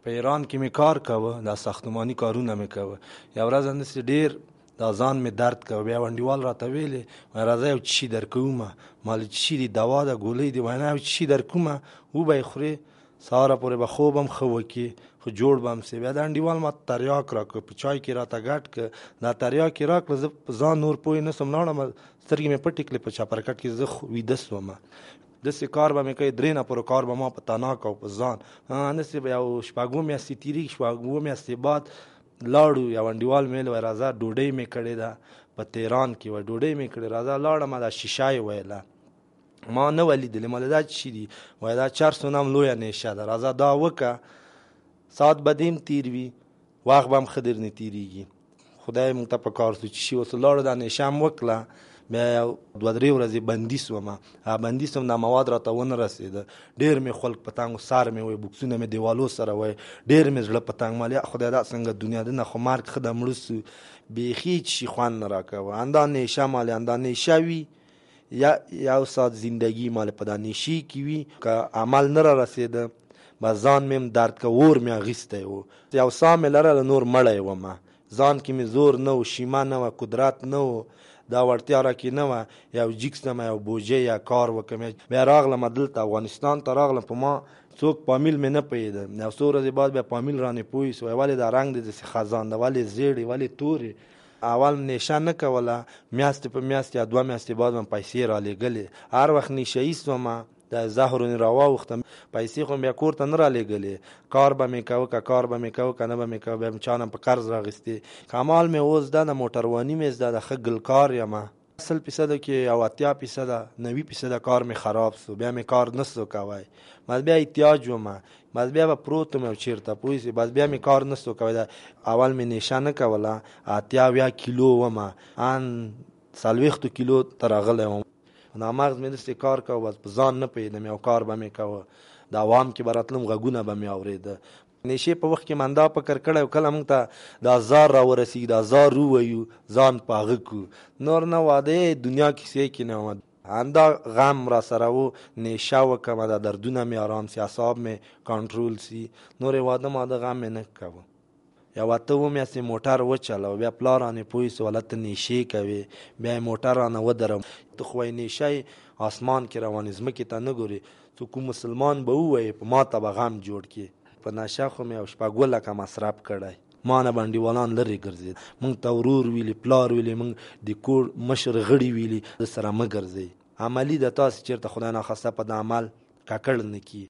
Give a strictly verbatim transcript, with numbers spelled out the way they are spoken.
په ایران کې مې کار کوه، دا ساختماني کارونه مې کوه. یو ورځ همداسې ډېر دا ځان مې درد کوه، بیا یو انډیوال راته ویلې وایي راځه یو چیشي در کومه. ما ویل چیشي دي؟ دوا ده ګولۍ دي؟ وایي نه یو چیشي در کومه، وبه یې خورې، سهاره پورې به خوب هم ښه وکړي، خو جوړ به هم سې. بیا دا انډیوال ما تریاک راکړه، په چای کې راته ګډ کړه. دا تریاک یې راکړه، زه په ځان نور پوه نه سوم، لاړم سترګې مې پټې کړې په چپرکټ کې، زه ویده سومه. داسې کار به مې کوي، درې نه پورې کار به ما په تناک او په ځان. همداسې به یو شپږ اووه میاشتې تېرېږي، شپږ اووه میاشتې بعد لاړو. یو انډیوال مې ویل وایي راځه ډوډۍ مې کړې ده په تهران کې، وایي ډوډۍ مې کړې، راځه. لاړم، دا شیشه یې ویله، ما نه وه لیدلې. ما دا څه شي دي؟ وایي دا چرسو نه هم لویه نیشه ده، راځه دا وکړه، ساعت به دې هم تېر وي، وخت به هم ښه درنه تېرېږي. خدای موږ ته په کار سو چې شي اوس لاړو، دا نیشه هم وکړه. بیا یو دوه درې ورځې بندي سومه. بندي سوم، دا مواد راته ونه رسېده، ډېر مې خلق په تنګ، سر مې وایي بوکسونه مې دیوالو سره وایي، ډېر مې زړه په تنګ. مالیا خدای دا څنګه دنیا ده، نه خو مرګ ښه ده، مړه سو، بیخي هېڅ شي خوند نه راکوه. اندا نیشه مالې اندا نیشه وي، یا یو ساعت زندگی مال په دا نیشي کې وي، که عمل نه را رسېده بس ځان مې هم درد که، اور مې اخیستی و. یو ساه مې لرله، نور مړی ومه، ځان کې مې زور نه و، شیمه نه وه، قدرت نه و، دا وړتیا را کې نه وه یو جیکس نه یا بوجه یا کار وکړم. بیا راغلم دلته افغانستان ته راغلم، په ما څوک پامیل مې نه پوهېده. یو څو ورځې بعد بیا پامیل رانې پوه سو، ولې دا رنګ دی داسې خزان ده، ولې زیړې، ولې تورې. اول نیشه نه کوله، میاشتې په میاشت یا دوه میاشتې بعد مې پیسې را لېږلې. هر وخت نیشه یي سومه، د زهرونې را واوښتم، پیسې خو بیا کور ته نه را لېږلې. کار به مې کوه، که کار به مې کوه که نه به مې کوه، بیا مې چا نه په قرض راغېستې. کمال مې اوس ده، د موټرواني مې زده ده، ښه ګلکار یم. سل فیصده کې او اتیا فیصده نوي فیصده کار مې خراب سو، بیا مې کار نه سو کوی. بس بیا احتیاج ومه، بس بیا به پروت وم یو چېرته پوه سې، بس بیا مې کار نه سو کوی. اول مې نیشه نه کوله، اتیا اویا کیلو ومه، ان څلوېښتو کیلو ته راغلی وم. دا مغز مې داسې کار کوه، بس په ځان نه پوهېدم، یو کار به مې کوه، د عوام کې به راتلم، غږونه به مې اورېده. نیشې په وخت کې من دا فکر کړی و کله موږ ته دا زار را ورسېږي، دا زار ووایو، ځان په هغه کړو، نور نه واده دنیا کیسې کې نه وم. همدا غم را سره و، نیشه وکړمه، دا دردونه مې آرام سي، اعصاب مې کنټرول سي، نور واده ماده غم مې نه کوه. یو اته اووه میاشتې موټر وچلوه، بیا پلار رانې پوه سو هلته نیشې کوې، بیا یې موټر رانه ودروه. ته خو وایي نیشه آسمان کې روانې، ځمکې ته نه ګورې. څوک کوم مسلمان به ووایي په ما ته به غم جوړ کړي. په نشه خو مې یو شپږ اووه لکه مصرف کړی، ما نه به انډیوالان لرې ګرځېد. موږ ته ورور ویلي، پلار ویلي، موږ د کور مشر غړي ویلي د سره مه ګرځئ. عملي ده، تاسې چېرته خدای ناخواسته په د عمل ککړ نه کړي.